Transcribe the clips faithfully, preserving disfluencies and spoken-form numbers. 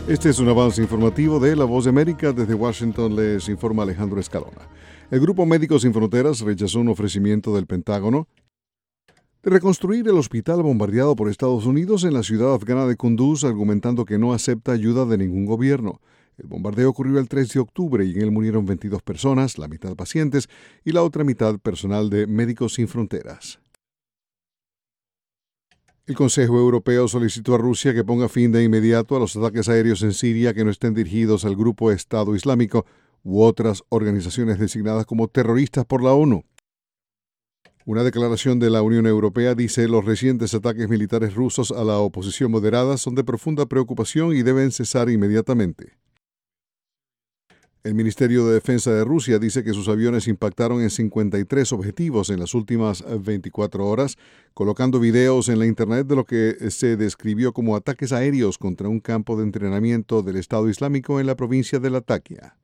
Este es un avance informativo de La Voz de América. Desde Washington les informa Alejandro Escalona. El Grupo Médicos Sin Fronteras rechazó un ofrecimiento del Pentágono de reconstruir el hospital bombardeado por Estados Unidos en la ciudad afgana de Kunduz, argumentando que no acepta ayuda de ningún gobierno. El bombardeo ocurrió el tres de octubre y en él murieron veintidós personas, la mitad pacientes y la otra mitad personal de Médicos Sin Fronteras. El Consejo Europeo solicitó a Rusia que ponga fin de inmediato a los ataques aéreos en Siria que no estén dirigidos al grupo Estado Islámico u otras organizaciones designadas como terroristas por la ONU. Una declaración de la Unión Europea dice: los recientes ataques militares rusos a la oposición moderada son de profunda preocupación y deben cesar inmediatamente. El Ministerio de Defensa de Rusia dice que sus aviones impactaron en cincuenta y tres objetivos en las últimas veinticuatro horas, colocando videos en la Internet de lo que se describió como ataques aéreos contra un campo de entrenamiento del Estado Islámico en la provincia de Latakia.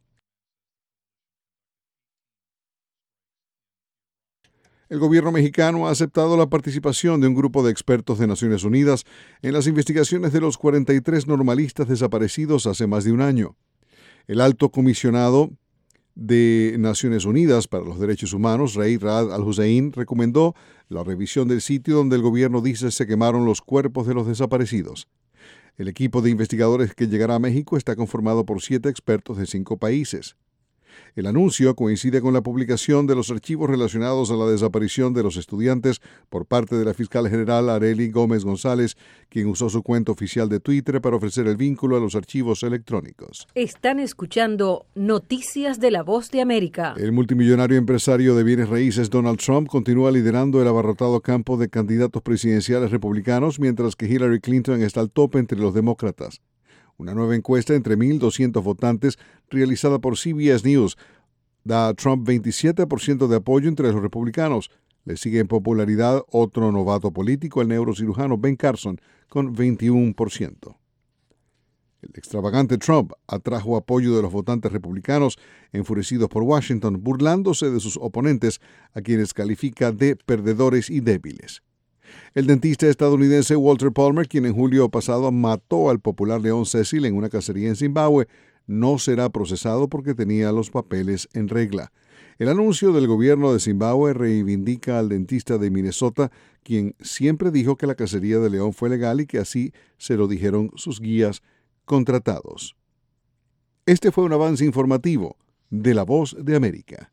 El gobierno mexicano ha aceptado la participación de un grupo de expertos de Naciones Unidas en las investigaciones de los cuarenta y tres normalistas desaparecidos hace más de un año. El alto comisionado de Naciones Unidas para los Derechos Humanos, Raid Raad al-Hussein, recomendó la revisión del sitio donde el gobierno dice se quemaron los cuerpos de los desaparecidos. El equipo de investigadores que llegará a México está conformado por siete expertos de cinco países. El anuncio coincide con la publicación de los archivos relacionados a la desaparición de los estudiantes por parte de la fiscal general Arely Gómez González, quien usó su cuenta oficial de Twitter para ofrecer el vínculo a los archivos electrónicos. Están escuchando Noticias de La Voz de América. El multimillonario empresario de bienes raíces Donald Trump continúa liderando el abarrotado campo de candidatos presidenciales republicanos, mientras que Hillary Clinton está al tope entre los demócratas. Una nueva encuesta entre mil doscientos votantes realizada por C B S News da a Trump veintisiete por ciento de apoyo entre los republicanos. Le sigue en popularidad otro novato político, el neurocirujano Ben Carson, con veintiuno por ciento. El extravagante Trump atrajo apoyo de los votantes republicanos enfurecidos por Washington, burlándose de sus oponentes, a quienes califica de perdedores y débiles. El dentista estadounidense Walter Palmer, quien en julio pasado mató al popular león Cecil en una cacería en Zimbabue, no será procesado porque tenía los papeles en regla. El anuncio del gobierno de Zimbabue reivindica al dentista de Minnesota, quien siempre dijo que la cacería de león fue legal y que así se lo dijeron sus guías contratados. Este fue un avance informativo de La Voz de América.